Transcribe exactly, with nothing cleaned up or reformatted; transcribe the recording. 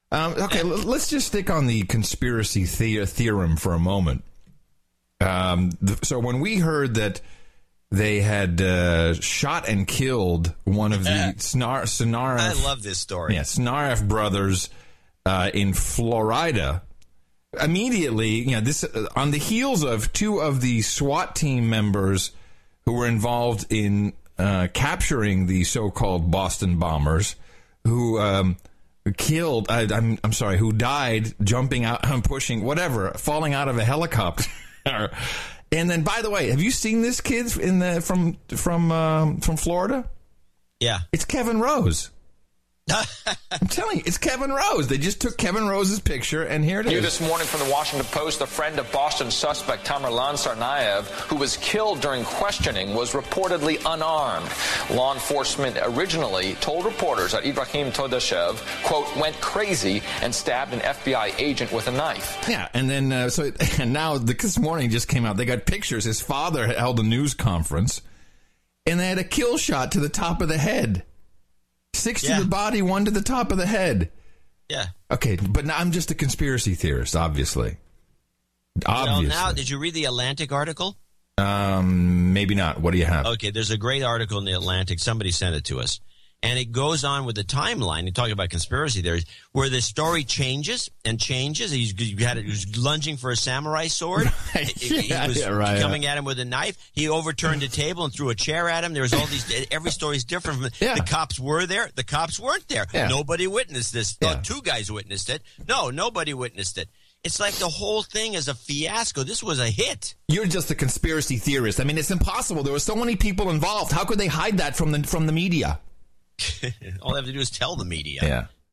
Um, okay, l- let's just stick on the conspiracy the- theorem for a moment. Um, th- so when we heard that they had uh, shot and killed one of the Snar- Snarf... I love this story. Yeah, Snarf brothers uh, in Florida. Immediately, you know, this uh, on the heels of two of the SWAT team members who were involved in uh, capturing the so-called Boston bombers, who... Um, killed, I, I'm I'm sorry, who died jumping out, pushing, whatever, falling out of a helicopter. And then, by the way, have you seen this kid in the from from um, from Florida? Yeah, it's Kevin Rose. I'm telling you, it's Kevin Rose. They just took Kevin Rose's picture, and here it is. New this morning from the Washington Post, a friend of Boston suspect Tamerlan Tsarnaev, who was killed during questioning, was reportedly unarmed. Law enforcement originally told reporters that Ibrahim Todashev, quote, went crazy and stabbed an F B I agent with a knife. Yeah, and then, uh, so, and now this morning just came out, they got pictures. His father held a news conference, and they had a kill shot to the top of the head. Six yeah. to the body, one to the top of the head. Yeah. Okay, but now I'm just a conspiracy theorist, obviously. Obviously. Well, now, did you read the Atlantic article? Um, maybe not. What do you have? Okay, there's a great article in the Atlantic. Somebody sent it to us. And it goes on with the timeline. You talk about conspiracy theories, where the story changes and changes. He's, he, had, he was lunging for a samurai sword. Right. He, yeah, he was yeah, right, coming yeah. at him with a knife. He overturned a table and threw a chair at him. There was all these. Every story is different. From yeah. The cops were there. The cops weren't there. Yeah. Nobody witnessed this. Yeah. Oh, two guys witnessed it. No, nobody witnessed it. It's like the whole thing is a fiasco. This was a hit. You're just a conspiracy theorist. I mean, it's impossible. There were so many people involved. How could they hide that from the from the media? All they have to do is tell the media. Yeah.